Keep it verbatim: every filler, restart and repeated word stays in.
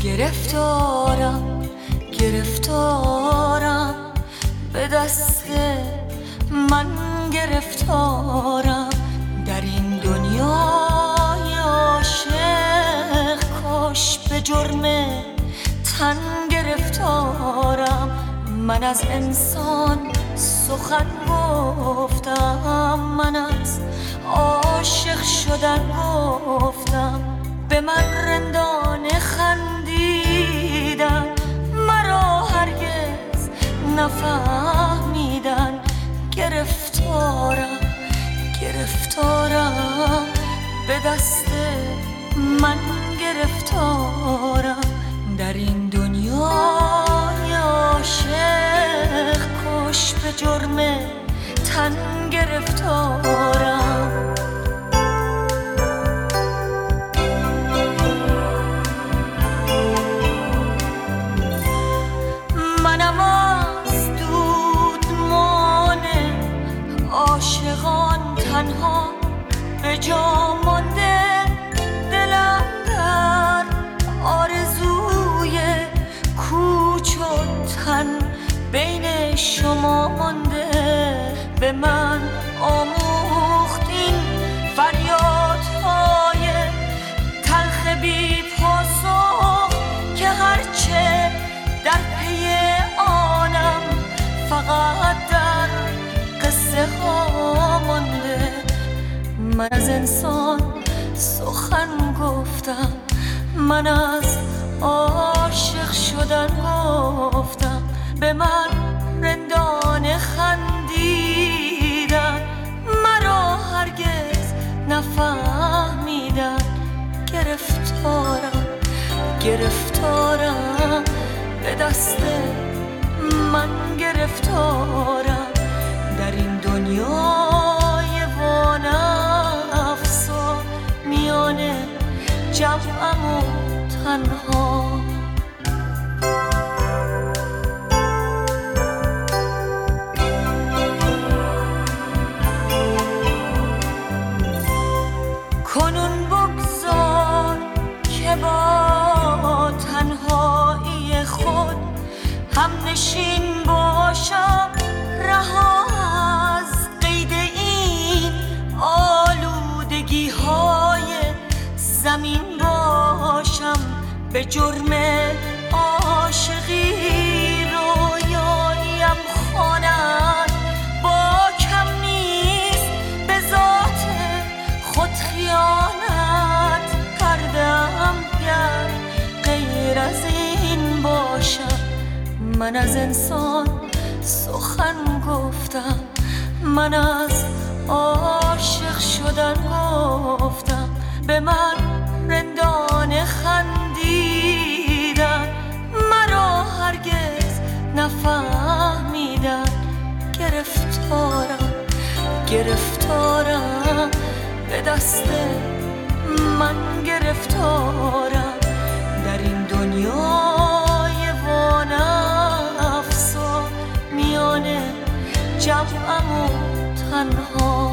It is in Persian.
گرفتارم گرفتارم به دست من گرفتارم در این دنیای عاشق کاش به جرم تن گرفتارم من از انسان سخن گفتم من از عاشق شدن گفتم به من رندانه خندیدن مرا هرگز نفهمیدن گرفتارم گرفتارم به دست من گرفتارم در این دنیای عاشق کاش به جرم تن گرفتارم منم از دودمان عاشقان تنها به جا مانده دلم در آرزوی کوچ و تن بین شما مانده به من آموختین فریادهای تلخ بی پاسخ که هرچه در پی آنم فقط در قصه ها مانده من از انسان سخن گفتم من از عاشق شدن گفتم به من رندانه خندیدن مرا هرگز نفهمیدن گرفتارم گرفتارم به دست من گرفتارم در این دنیای وانفسا میان جمعم و تنها کنون بگذار که با تنهایی خود هم نشین باشم رها از قید این آلودگی های زمین باشم به جرم عاشقی رویاییم خوانند با کم نیست به ذات خود خیانت کردم گر غیر از این باشم من از انسان سخن گفتم من از عاشق شدن گفتم به من رندانه خندیدن مرا هرگز نفهمیدن گرفتارم گرفتارم به دست من گرفتارم در این دنیای وانفسا میان جمعم و تنها